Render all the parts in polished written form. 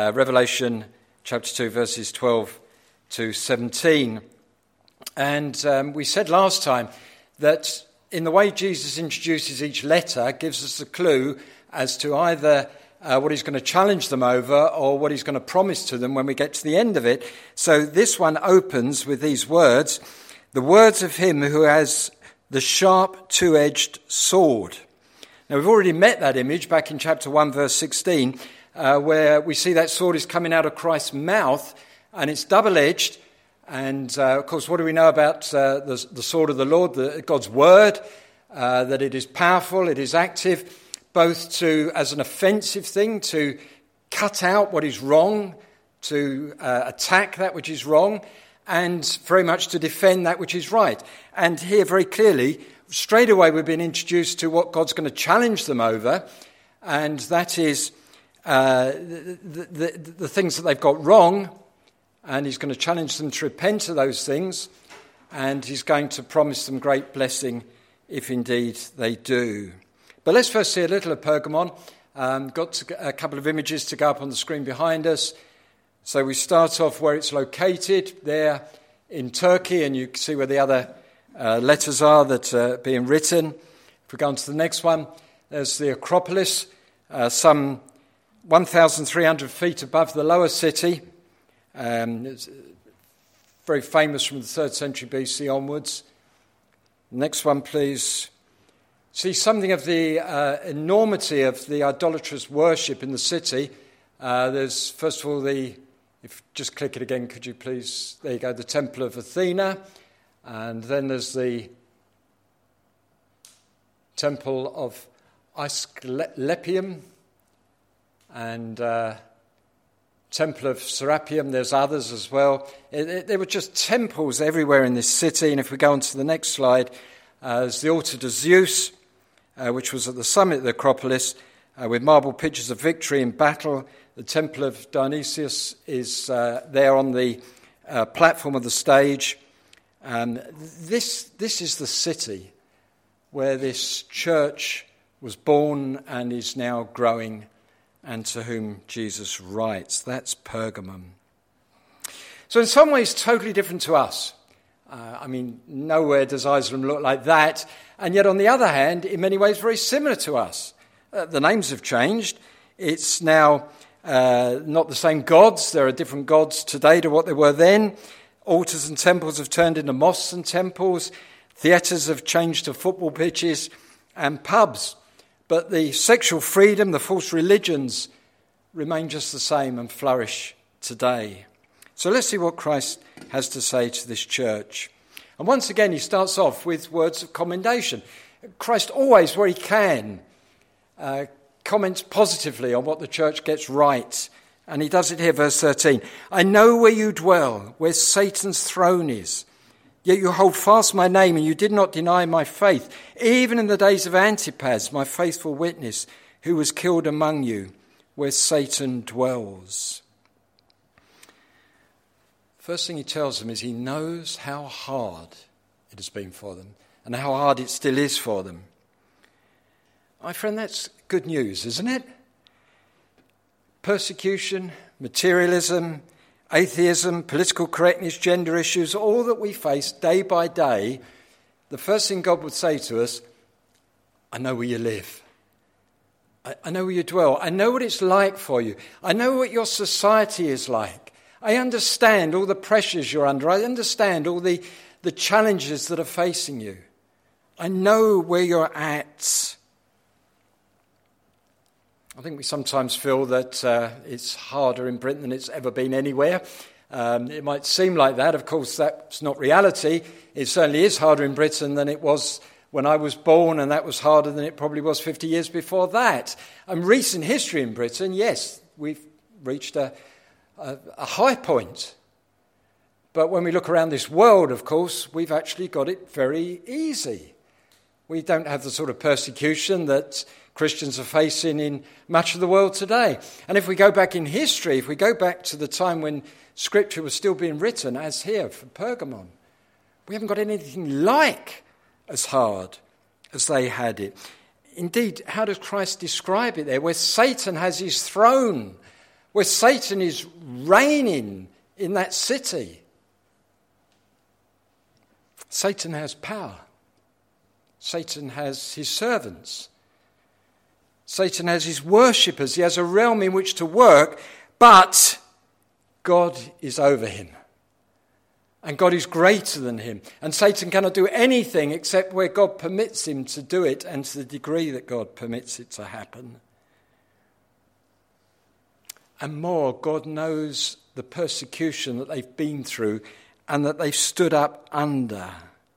Revelation chapter 2, verses 12 to 17. And we said last time that in the way Jesus introduces each letter gives us a clue as to either what he's going to challenge them over or what he's going to promise to them when we get to the end of it. So this one opens with these words, the words of him who has the sharp two-edged sword. Now we've already met that image back in chapter 1 verse 16 where we see that sword is coming out of Christ's mouth and it's double-edged. And of course, what do we know about the sword of the Lord, God's word, that it is powerful, it is active, both as an offensive thing, to cut out what is wrong, to attack that which is wrong, and very much to defend that which is right. And here, very clearly, straight away we've been introduced to what God's going to challenge them over, and that is the things that they've got wrong, and he's going to challenge them to repent of those things, and he's going to promise them great blessing if indeed they do. But let's first see a little of Pergamon. Got a couple of images to go up on the screen behind us. So we start off where it's located, there in Turkey, and you can see where the other letters are that are being written. If we go on to the next one, there's the Acropolis, some 1,300 feet above the lower city. It's very famous from the 3rd century BC onwards. Next one, please. See something of the enormity of the idolatrous worship in the city. There's, first of all, if just click it again, could you please? There you go, the Temple of Athena. And then there's the Temple of Asclepium and Temple of Serapeum. There's others as well. There were just temples everywhere in this city. And if we go on to the next slide, there's the altar to Zeus, which was at the summit of the Acropolis, with marble pictures of victory in battle. The Temple of Dionysius is there on the platform of the stage. This is the city where this church was born and is now growing, and to whom Jesus writes. That's Pergamum. So in some ways, totally different to us. Nowhere does Islem look like that. And yet, on the other hand, in many ways, very similar to us. The names have changed. It's now not the same gods. There are different gods today to what there were then. Altars and temples have turned into mosques and temples. Theatres have changed to football pitches and pubs. But the sexual freedom, the false religions remain just the same and flourish today. So let's see what Christ has to say to this church. And once again, he starts off with words of commendation. Christ always, where he can, comments positively on what the church gets right. And he does it here, verse 13. I know where you dwell, where Satan's throne is. Yet you hold fast my name, and you did not deny my faith, even in the days of Antipas, my faithful witness, who was killed among you, where Satan dwells. First thing he tells them is he knows how hard it has been for them, and how hard it still is for them. My friend, that's good news, isn't it? Persecution, materialism, atheism, political correctness, gender issues, all that we face day by day, the first thing God would say to us, I know where you live. I know where you dwell. I know what it's like for you. I know what your society is like. I understand all the pressures you're under. I understand all the challenges that are facing you. I know where you're at. I think we sometimes feel that it's harder in Britain than it's ever been anywhere. It might seem like that. Of course, that's not reality. It certainly is harder in Britain than it was when I was born, and that was harder than it probably was 50 years before that. And recent history in Britain, yes, we've reached a high point. But when we look around this world, of course, we've actually got it very easy. We don't have the sort of persecution that Christians are facing in much of the world today. And if we go back in history, if we go back to the time when Scripture was still being written, as here for Pergamon, we haven't got anything like as hard as they had it. Indeed, how does Christ describe it there? Where Satan has his throne, where Satan is reigning in that city. Satan has power. Satan has his servants. Satan has his worshippers. He has a realm in which to work, but God is over him. And God is greater than him. And Satan cannot do anything except where God permits him to do it and to the degree that God permits it to happen. And more, God knows the persecution that they've been through and that they've stood up under.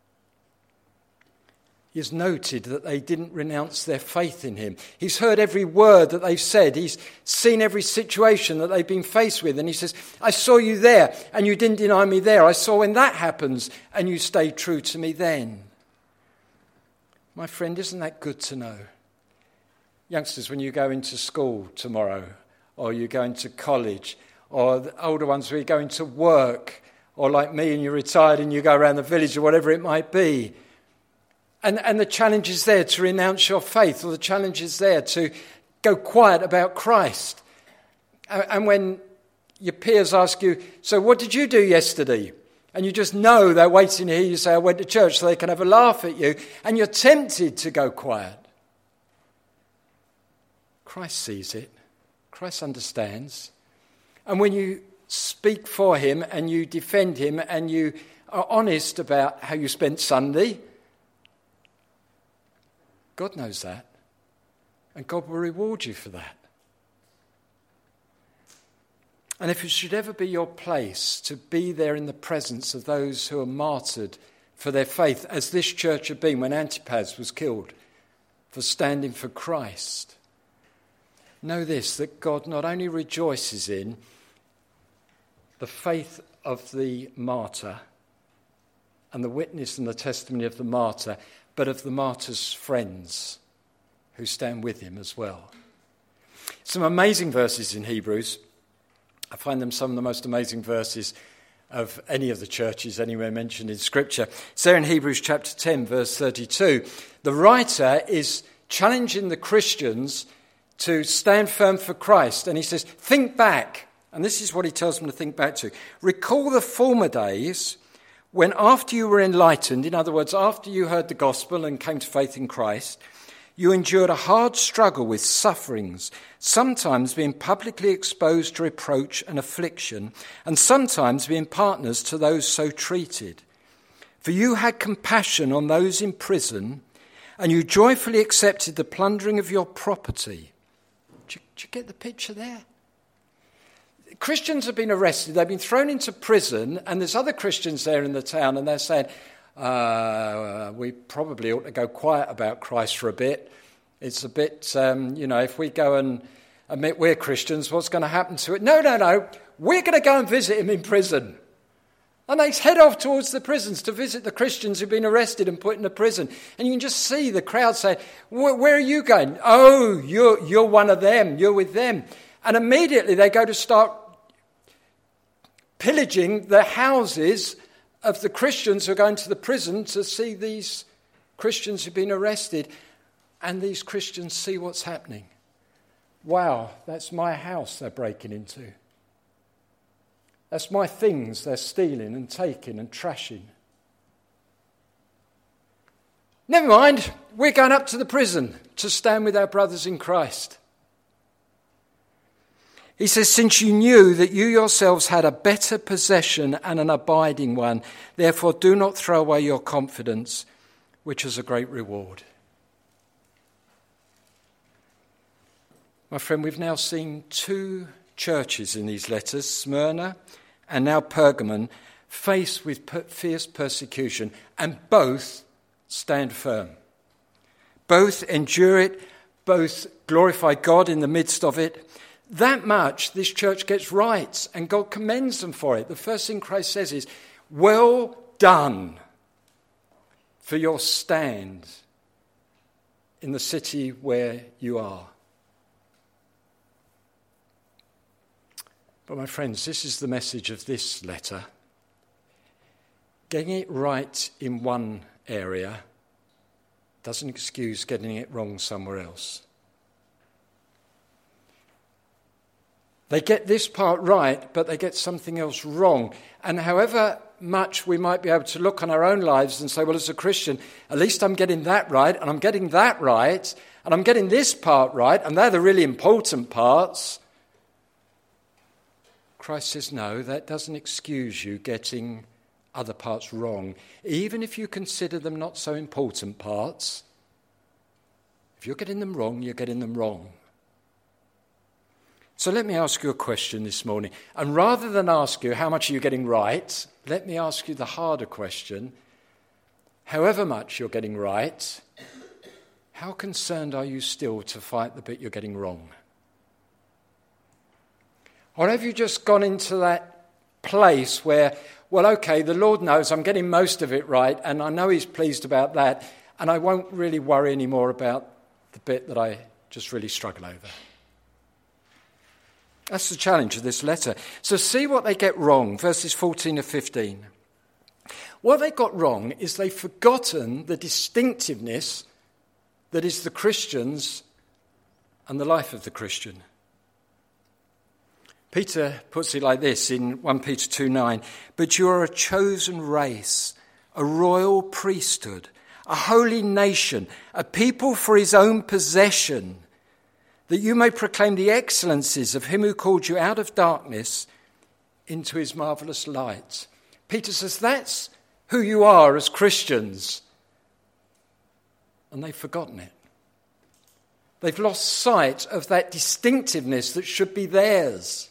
He has noted that they didn't renounce their faith in him. He's heard every word that they've said. He's seen every situation that they've been faced with. And he says, I saw you there and you didn't deny me there. I saw when that happens and you stayed true to me then. My friend, isn't that good to know? Youngsters, when you go into school tomorrow, or you go into college, or the older ones where you go into work, or like me and you're retired and you go around the village or whatever it might be, and the challenge is there to renounce your faith, or the challenge is there to go quiet about Christ. And when your peers ask you, so what did you do yesterday? And you just know they're waiting to hear you say, I went to church, so they can have a laugh at you. And you're tempted to go quiet. Christ sees it. Christ understands. And when you speak for him and you defend him and you are honest about how you spent Sunday, God knows that, and God will reward you for that. And if it should ever be your place to be there in the presence of those who are martyred for their faith, as this church had been when Antipas was killed for standing for Christ, know this, that God not only rejoices in the faith of the martyr and the witness and the testimony of the martyr, but of the martyr's friends who stand with him as well. Some amazing verses in Hebrews. I find them some of the most amazing verses of any of the churches anywhere mentioned in Scripture. So in Hebrews chapter 10, verse 32, the writer is challenging the Christians to stand firm for Christ. And he says, think back. And this is what he tells them to think back to. Recall the former days when after you were enlightened, in other words, after you heard the gospel and came to faith in Christ, you endured a hard struggle with sufferings, sometimes being publicly exposed to reproach and affliction, and sometimes being partners to those so treated. For you had compassion on those in prison, and you joyfully accepted the plundering of your property. Did you get the picture there? Christians have been arrested, they've been thrown into prison, and there's other Christians there in the town, and they're saying, we probably ought to go quiet about Christ for a bit. It's a bit, if we go and admit we're Christians, what's going to happen to it? No, we're going to go and visit him in prison. And they head off towards the prisons to visit the Christians who've been arrested and put into prison. And you can just see the crowd say, where are you going? Oh, you're one of them, you're with them. And immediately they go to start pillaging the houses of the Christians who are going to the prison to see these Christians who've been arrested. And these Christians see what's happening. Wow, that's my house they're breaking into. That's my things they're stealing and taking and trashing. Never mind, we're going up to the prison to stand with our brothers in Christ. He says, since you knew that you yourselves had a better possession and an abiding one, therefore do not throw away your confidence, which is a great reward. My friend, we've now seen two churches in these letters, Smyrna and now Pergamon, faced with fierce persecution, and both stand firm. Both endure it, both glorify God in the midst of it. That much this church gets right, and God commends them for it. The first thing Christ says is, well done for your stand in the city where you are. But my friends, this is the message of this letter. Getting it right in one area doesn't excuse getting it wrong somewhere else. They get this part right, but they get something else wrong. And however much we might be able to look on our own lives and say, well, as a Christian, at least I'm getting that right, and I'm getting that right, and I'm getting this part right, and they're the really important parts. Christ says, no, that doesn't excuse you getting other parts wrong. Even if you consider them not so important parts, if you're getting them wrong, you're getting them wrong. So let me ask you a question this morning. And rather than ask you how much are you getting right, let me ask you the harder question. However much you're getting right, how concerned are you still to fight the bit you're getting wrong? Or have you just gone into that place where, well, okay, the Lord knows I'm getting most of it right, and I know he's pleased about that, and I won't really worry anymore about the bit that I just really struggle over? That's the challenge of this letter. So see what they get wrong, verses 14 to 15. What they got wrong is they've forgotten the distinctiveness that is the Christians and the life of the Christian. Peter puts it like this in 1 Peter 2:9, but you are a chosen race, a royal priesthood, a holy nation, a people for his own possession, that you may proclaim the excellencies of him who called you out of darkness into his marvellous light. Peter says that's who you are as Christians. And they've forgotten it. They've lost sight of that distinctiveness that should be theirs.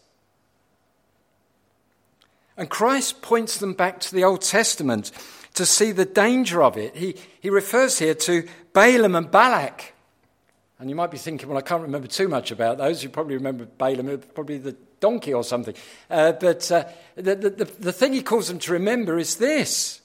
And Christ points them back to the Old Testament to see the danger of it. He refers here to Balaam and Balak. And you might be thinking, well, I can't remember too much about those. You probably remember Balaam, probably the donkey or something. But the thing he calls them to remember is this,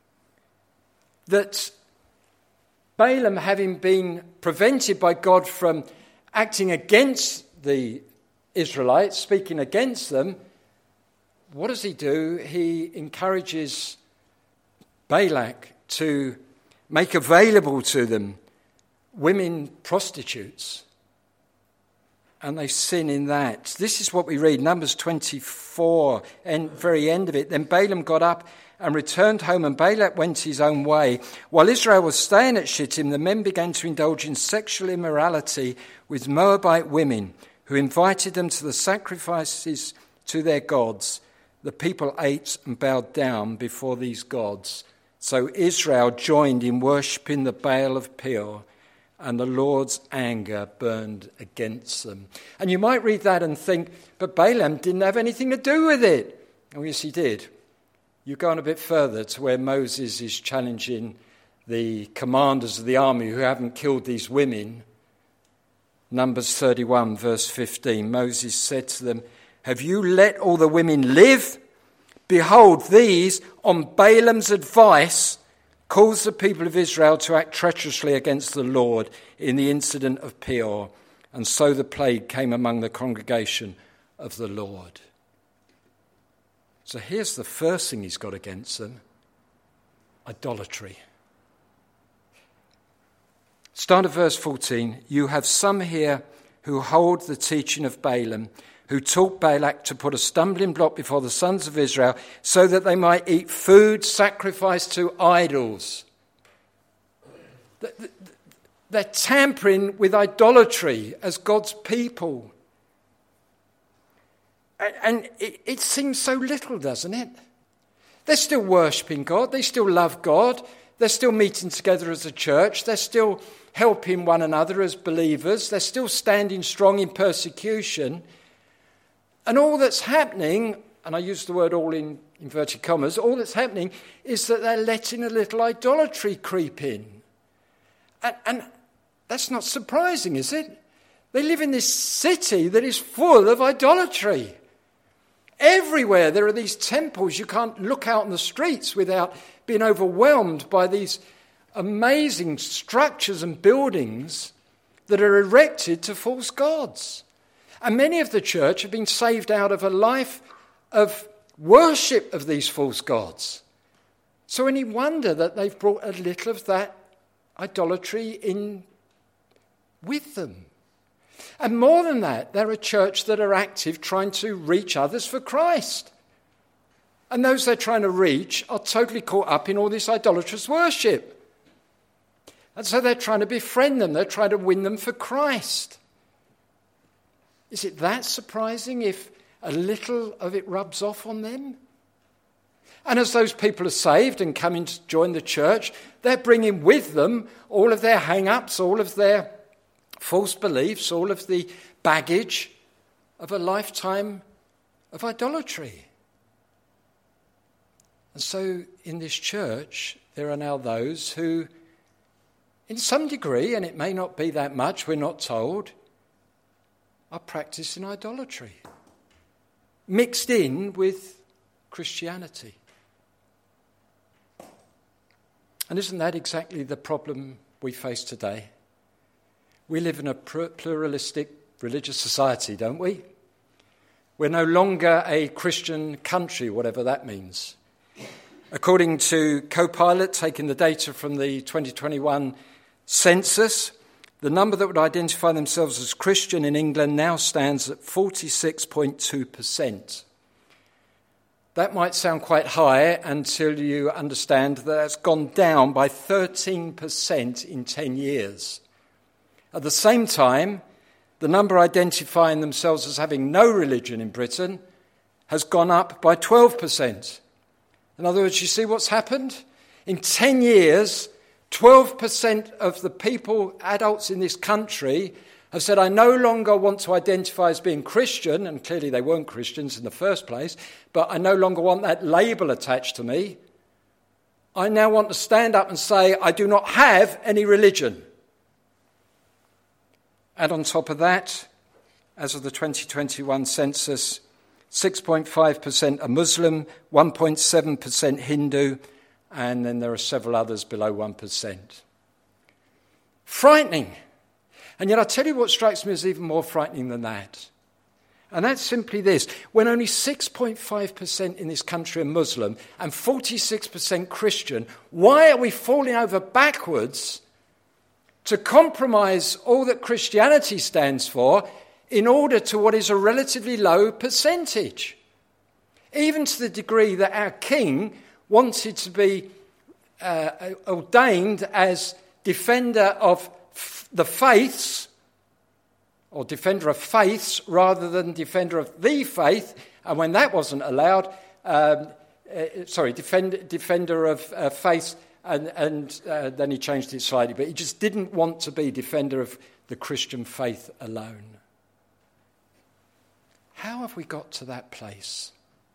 that Balaam, having been prevented by God from acting against the Israelites, speaking against them, what does he do? He encourages Balak to make available to them women prostitutes, and they sin in that. This is what we read, Numbers 24, and very end of it. Then Balaam got up and returned home, and Balak went his own way. While Israel was staying at Shittim, the men began to indulge in sexual immorality with Moabite women, who invited them to the sacrifices to their gods. The people ate and bowed down before these gods. So Israel joined in worshipping the Baal of Peor, and the Lord's anger burned against them. And you might read that and think, but Balaam didn't have anything to do with it. Oh, yes, he did. You go on a bit further to where Moses is challenging the commanders of the army who haven't killed these women. Numbers 31, verse 15. Moses said to them, have you let all the women live? Behold, these, on Balaam's advice, caused the people of Israel to act treacherously against the Lord in the incident of Peor, and so the plague came among the congregation of the Lord. So here's the first thing he's got against them: idolatry. Start at verse 14. You have some here who hold the teaching of Balaam, who taught Balak to put a stumbling block before the sons of Israel so that they might eat food sacrificed to idols. They're tampering with idolatry as God's people. And it seems so little, doesn't it? They're still worshipping God. They still love God. They're still meeting together as a church. They're still helping one another as believers. They're still standing strong in persecution. And all that's happening, and I use the word all in inverted commas, all that's happening is that they're letting a little idolatry creep in. And that's not surprising, is it? They live in this city that is full of idolatry. Everywhere there are these temples. You can't look out on the streets without being overwhelmed by these amazing structures and buildings that are erected to false gods. And many of the church have been saved out of a life of worship of these false gods. So any wonder that they've brought a little of that idolatry in with them. And more than that, they're a church that are active trying to reach others for Christ. And those they're trying to reach are totally caught up in all this idolatrous worship. And so they're trying to befriend them. They're trying to win them for Christ. Is it that surprising if a little of it rubs off on them? And as those people are saved and come in to join the church, they're bringing with them all of their hang-ups, all of their false beliefs, all of the baggage of a lifetime of idolatry. And so in this church, there are now those who, in some degree, and it may not be that much, we're not told, are practicing idolatry, mixed in with Christianity. And isn't that exactly the problem we face today? We live in a pluralistic religious society, don't we? We're no longer a Christian country, whatever that means. According to Copilot, taking the data from the 2021 census, the number that would identify themselves as Christian in England now stands at 46.2%. That might sound quite high until you understand that that's gone down by 13% in 10 years. At the same time, the number identifying themselves as having no religion in Britain has gone up by 12%. In other words, you see what's happened? In 10 years, 12% of the people, adults in this country, have said, I no longer want to identify as being Christian, and clearly they weren't Christians in the first place, but I no longer want that label attached to me. I now want to stand up and say, I do not have any religion. And on top of that, as of the 2021 census, 6.5% are Muslim, 1.7% Hindu, and then there are several others below 1%. Frightening. And yet I tell you what strikes me as even more frightening than that. And that's simply this. When only 6.5% in this country are Muslim and 46% Christian, why are we falling over backwards to compromise all that Christianity stands for in order to what is a relatively low percentage? Even to the degree that our king wanted to be ordained as defender of the faiths, or defender of faiths rather than defender of the faith, and when that wasn't allowed, defender of faith, and then he changed it slightly, but he just didn't want to be defender of the Christian faith alone. How have we got to that place?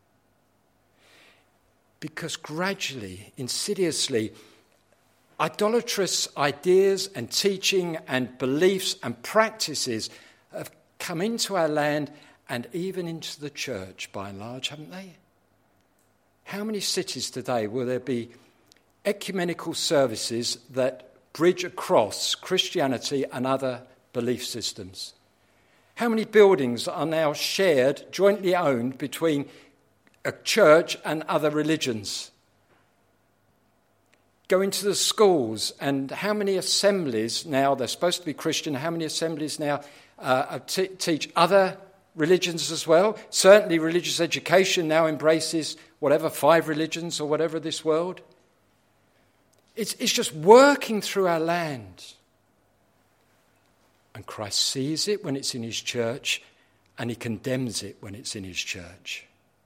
Because gradually, insidiously, idolatrous ideas and teaching and beliefs and practices have come into our land and even into the church by and large, haven't they? How many cities today will there be ecumenical services that bridge across Christianity and other belief systems? How many buildings are now shared, jointly owned between a church and other religions? Go into the schools, and how many assemblies now, they're supposed to be Christian, how many assemblies now teach other religions as well? Certainly religious education now embraces 5 religions or whatever of this world. It's just working through our land. And Christ sees it when it's in his church, and he condemns it when it's in his church.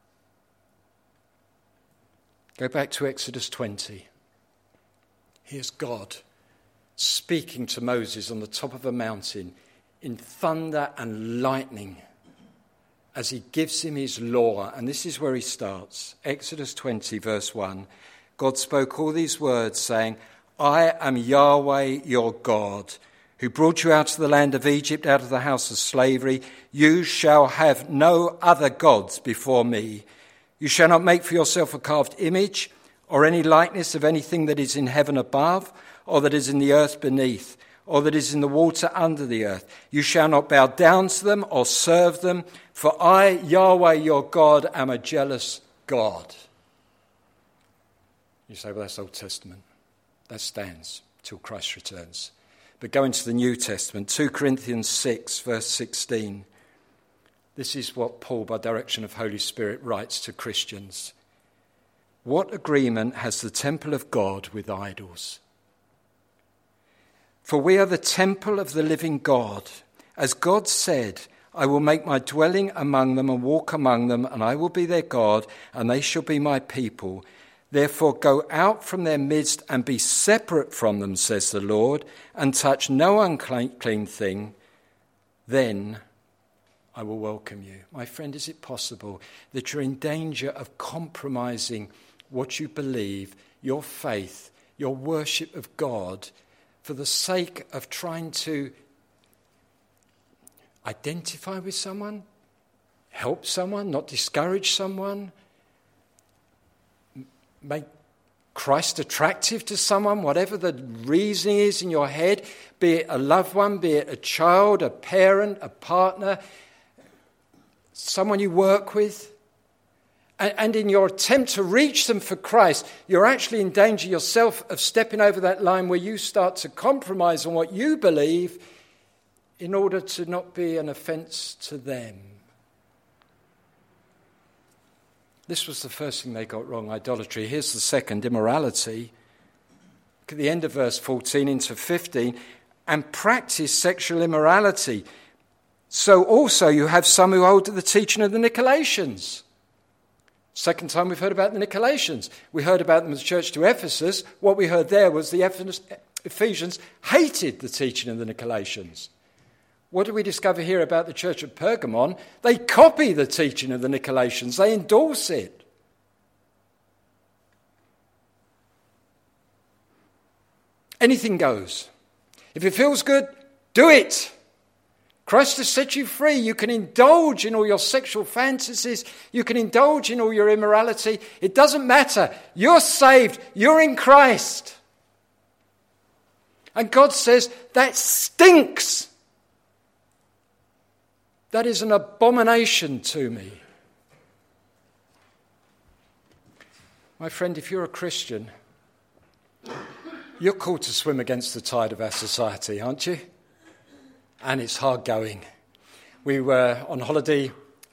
Go back to Exodus 20. Here's God speaking to Moses on the top of a mountain in thunder and lightning as he gives him his law. And this is where he starts. Exodus 20, verse 1. God spoke all these words, saying, I am Yahweh your God, who brought you out of the land of Egypt, out of the house of slavery. You shall have no other gods before me. You shall not make for yourself a carved image or any likeness of anything that is in heaven above, or that is in the earth beneath, or that is in the water under the earth. You shall not bow down to them or serve them, for I, Yahweh your God, am a jealous God. You say, well, that's Old Testament. That stands till Christ returns. But go into the New Testament, 2 Corinthians 6, verse 16. This is what Paul, by direction of Holy Spirit, writes to Christians. What agreement has the temple of God with idols? For we are the temple of the living God. As God said, I will make my dwelling among them and walk among them, and I will be their God, and they shall be my people. Therefore go out from their midst and be separate from them, says the Lord, and touch no unclean thing. Then I will welcome you. My friend, is it possible that you're in danger of compromising what you believe, your faith, your worship of God, for the sake of trying to identify with someone, help someone, not discourage someone, make Christ attractive to someone, whatever the reasoning is in your head, be it a loved one, be it a child, a parent, a partner, someone you work with. And in your attempt to reach them for Christ, you're actually in danger yourself of stepping over that line where you start to compromise on what you believe in order to not be an offence to them. This was the first thing they got wrong, idolatry. Here's the second, immorality. Look at the end of verse 14 into 15. And practice sexual immorality. So also you have some who hold to the teaching of the Nicolaitans. Second time we've heard about the Nicolaitans. We heard about them as church to Ephesus. What we heard there was the Ephesians hated the teaching of the Nicolaitans. What do we discover here about the church of Pergamon? They copy the teaching of the Nicolaitans. They endorse it. Anything goes. If it feels good, do it. Christ has set you free. You can indulge in all your sexual fantasies. You can indulge in all your immorality. It doesn't matter. You're saved. You're in Christ. And God says, that stinks. That is an abomination to me. My friend, if you're a Christian, you're called to swim against the tide of our society, aren't you? And it's hard going. We were on holiday,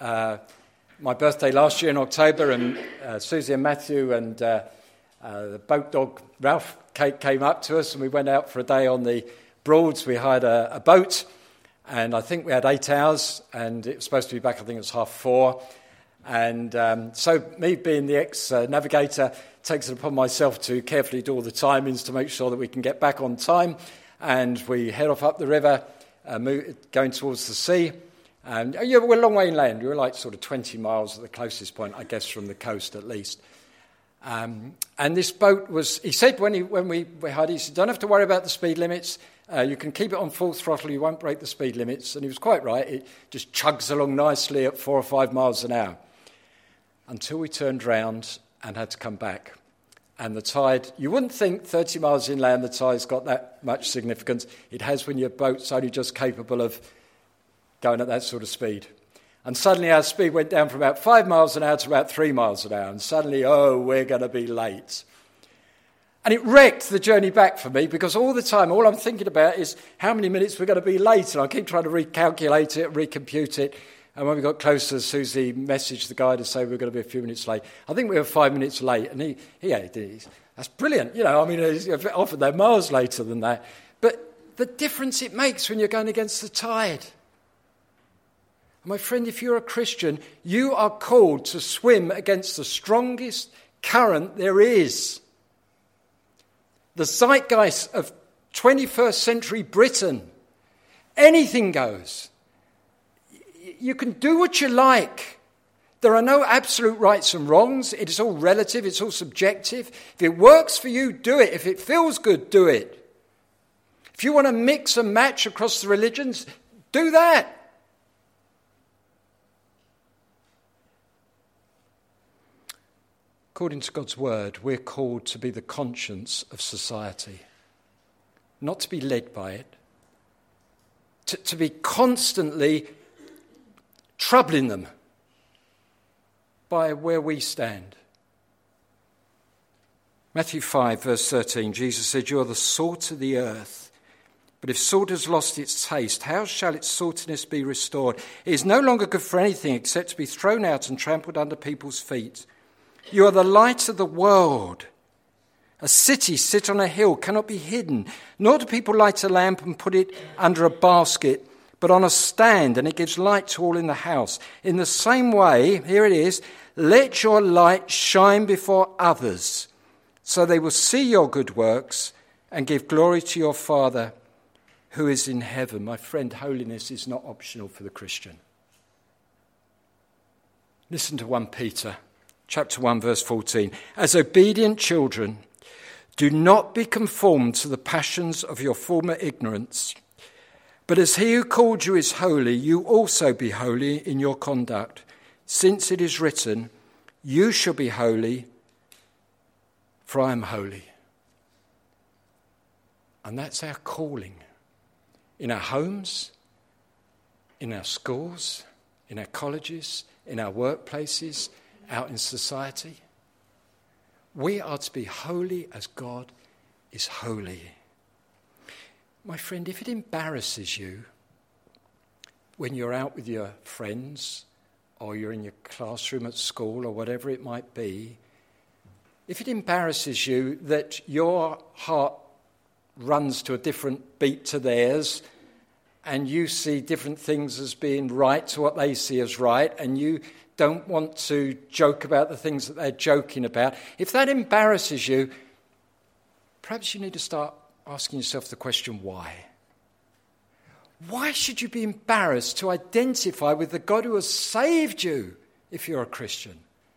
my birthday last year in October, and Susie and Matthew and the boat dog Ralph came up to us, and we went out for a day on the Broads. We hired a boat, and I think we had 8 hours, and it was supposed to be back, I think it was 4:30. And so me being the ex-navigator takes it upon myself to carefully do all the timings to make sure that we can get back on time. And we head off up the river, going towards the sea. And we're a long way inland. We're like sort of 20 miles at the closest point, I guess, from the coast at least. And this boat was, he said when we hired, he said, don't have to worry about the speed limits. You can keep it on full throttle, you won't break the speed limits. And he was quite right. It just chugs along nicely at 4 or 5 miles an hour. Until we turned round and had to come back. And the tide, you wouldn't think 30 miles inland the tide's got that much significance. It has when your boat's only just capable of going at that sort of speed. And suddenly our speed went down from about 5 miles an hour to about 3 miles an hour. And suddenly, we're going to be late. And it wrecked the journey back for me, because all the time, all I'm thinking about is how many minutes we're going to be late. And I keep trying to recalculate it, recompute it. And when we got closer, Susie messaged the guy to say we were going to be a few minutes late. I think we were 5 minutes late. And he that's brilliant. Often they're miles later than that. But the difference it makes when you're going against the tide. My friend, if you're a Christian, you are called to swim against the strongest current there is. The zeitgeist of 21st century Britain. Anything goes. You can do what you like. There are no absolute rights and wrongs. It is all relative. It's all subjective. If it works for you, do it. If it feels good, do it. If you want to mix and match across the religions, do that. According to God's word, we're called to be the conscience of society, not to be led by it, to be constantly troubling them by where we stand. Matthew 5, verse 13, Jesus said, you are the salt of the earth. But if salt has lost its taste, how shall its saltiness be restored? It is no longer good for anything except to be thrown out and trampled under people's feet. You are the light of the world. A city set on a hill cannot be hidden, nor do people light a lamp and put it under a basket, but on a stand, and it gives light to all in the house. In the same way, here it is, let your light shine before others, so they will see your good works and give glory to your Father who is in heaven. My friend, holiness is not optional for the Christian. Listen to 1 Peter, chapter 1, verse 14. As obedient children, do not be conformed to the passions of your former ignorance, but as he who called you is holy, you also be holy in your conduct, since it is written, you shall be holy, for I am holy. And that's our calling. In our homes, in our schools, in our colleges, in our workplaces, out in society. We are to be holy as God is holy. My friend, if it embarrasses you when you're out with your friends or you're in your classroom at school or whatever it might be, if it embarrasses you that your heart runs to a different beat to theirs, and you see different things as being right to what they see as right, and you don't want to joke about the things that they're joking about, if that embarrasses you, perhaps you need to start asking yourself the question, why? Why should you be embarrassed to identify with the God who has saved you if you're a Christian?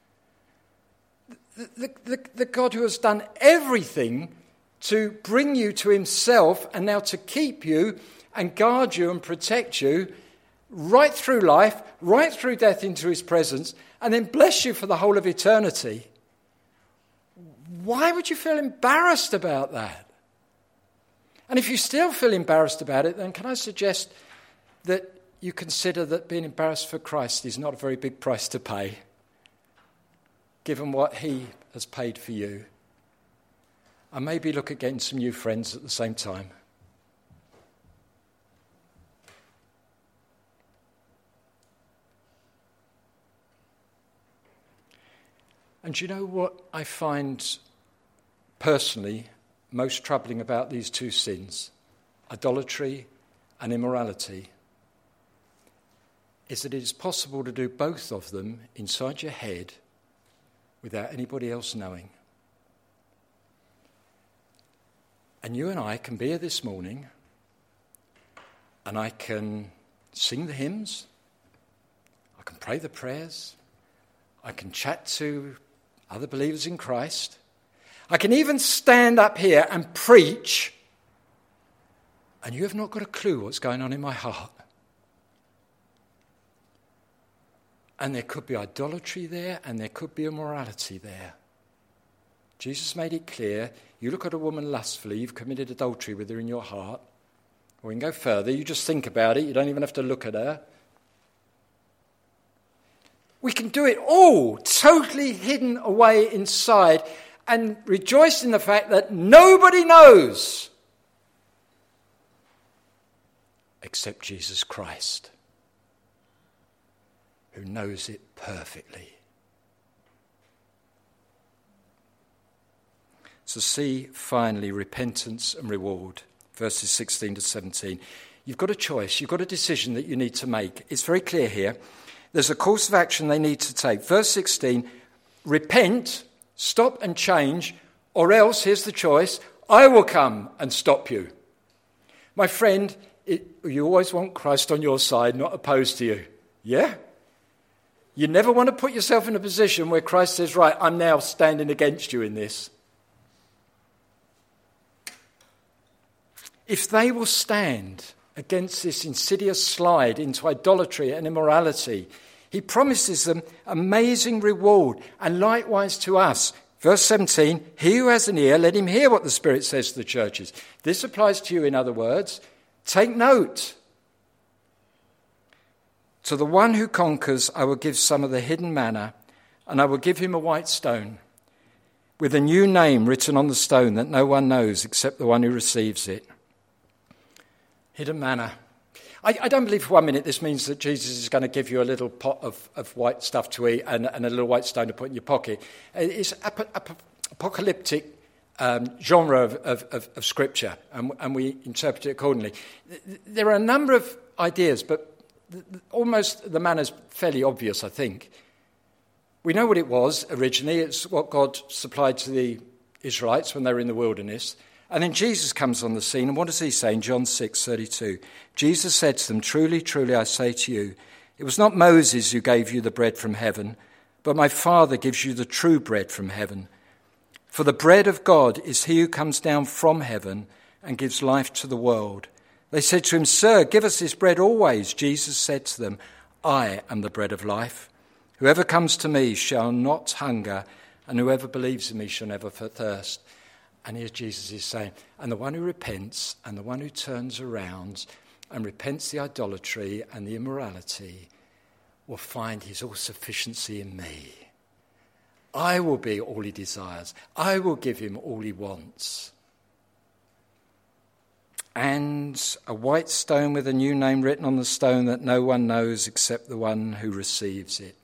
The God who has done everything to bring you to himself and now to keep you and guard you and protect you right through life, right through death into his presence, and then bless you for the whole of eternity. Why would you feel embarrassed about that? And if you still feel embarrassed about it, then can I suggest that you consider that being embarrassed for Christ is not a very big price to pay, given what he has paid for you. And maybe look at getting some new friends at the same time. And do you know what I find personally most troubling about these two sins, idolatry and immorality, is that it is possible to do both of them inside your head without anybody else knowing. And you and I can be here this morning, and I can sing the hymns, I can pray the prayers, I can chat to other believers in Christ, I can even stand up here and preach, and you have not got a clue what's going on in my heart. And there could be idolatry there, and there could be immorality there. Jesus made it clear, you look at a woman lustfully, you've committed adultery with her in your heart. Or we can go further, you just think about it, you don't even have to look at her. We can do it all totally hidden away inside and rejoice in the fact that nobody knows except Jesus Christ, who knows it perfectly. So see, finally, repentance and reward, verses 16 to 17. You've got a choice, you've got a decision that you need to make. It's very clear here. There's a course of action they need to take. Verse 16, repent, stop and change, or else, here's the choice, I will come and stop you. My friend, you always want Christ on your side, not opposed to you. Yeah? You never want to put yourself in a position where Christ says, right, I'm now standing against you in this. If they will stand against this insidious slide into idolatry and immorality, he promises them amazing reward, and likewise to us. Verse 17, he who has an ear, let him hear what the Spirit says to the churches. This applies to you, in other words. Take note. To the one who conquers, I will give some of the hidden manna, and I will give him a white stone, with a new name written on the stone that no one knows except the one who receives it. Hidden manna. I don't believe for 1 minute this means that Jesus is going to give you a little pot of white stuff to eat and a little white stone to put in your pocket. It's apocalyptic genre of Scripture, and we interpret it accordingly. There are a number of ideas, but almost the manna's fairly obvious, I think. We know what it was originally. It's what God supplied to the Israelites when they were in the wilderness. And then Jesus comes on the scene, and what does he say in John 6:32? Jesus said to them, "Truly, truly, I say to you, it was not Moses who gave you the bread from heaven, but my Father gives you the true bread from heaven. For the bread of God is he who comes down from heaven and gives life to the world." They said to him, "Sir, give us this bread always." Jesus said to them, "I am the bread of life. Whoever comes to me shall not hunger, and whoever believes in me shall never thirst." And here Jesus is saying, and the one who repents and the one who turns around and repents the idolatry and the immorality will find his all-sufficiency in me. I will be all he desires. I will give him all he wants. And a white stone with a new name written on the stone that no one knows except the one who receives it.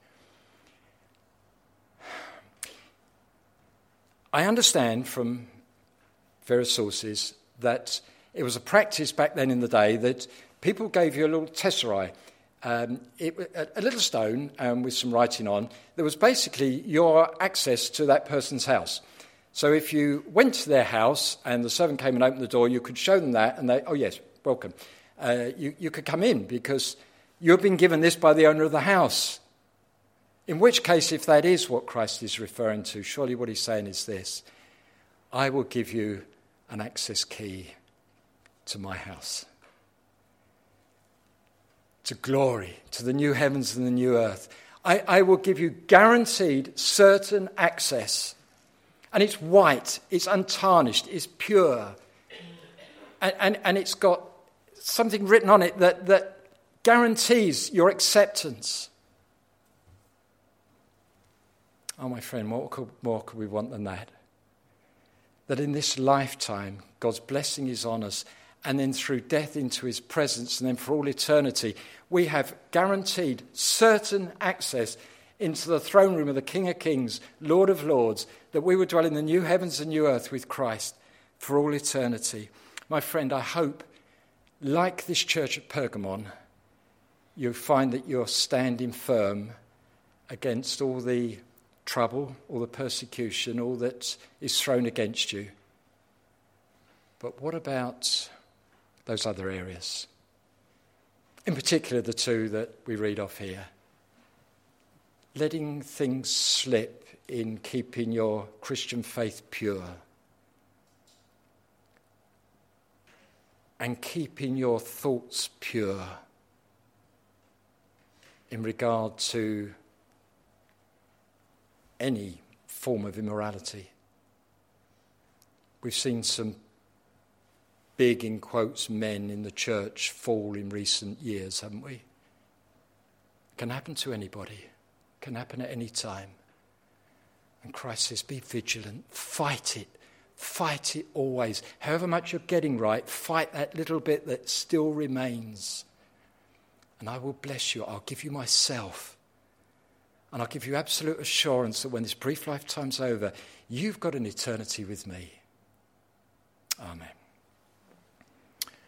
I understand from various sources that it was a practice back then in the day that people gave you a little tesserae, a little stone with some writing on. That was basically your access to that person's house. So if you went to their house and the servant came and opened the door, you could show them that and they, "Oh yes, welcome." You could come in because you've been given this by the owner of the house. In which case, if that is what Christ is referring to, surely what he's saying is this: I will give you an access key to my house, to glory, to the new heavens and the new earth. I will give you guaranteed, certain access. And it's white, it's untarnished, it's pure. And it's got something written on it that guarantees your acceptance. Oh, my friend, what more could we want than that? That in this lifetime, God's blessing is on us, and then through death into his presence, and then for all eternity, we have guaranteed certain access into the throne room of the King of Kings, Lord of Lords, that we would dwell in the new heavens and new earth with Christ for all eternity. My friend, I hope, like this church at Pergamon, you find that you're standing firm against all the trouble, all the persecution, all that is thrown against you. But what about those other areas? In particular, the two that we read off here. Letting things slip in keeping your Christian faith pure. And keeping your thoughts pure in regard to any form of immorality. We've seen some big, in quotes, men in the church fall in recent years, haven't we? Can happen to anybody. Can happen at any time. And Christ says, be vigilant, fight it always. However much you're getting right, fight that little bit that still remains. And I will bless you, I'll give you myself. And I'll give you absolute assurance that when this brief lifetime's over, you've got an eternity with me. Amen.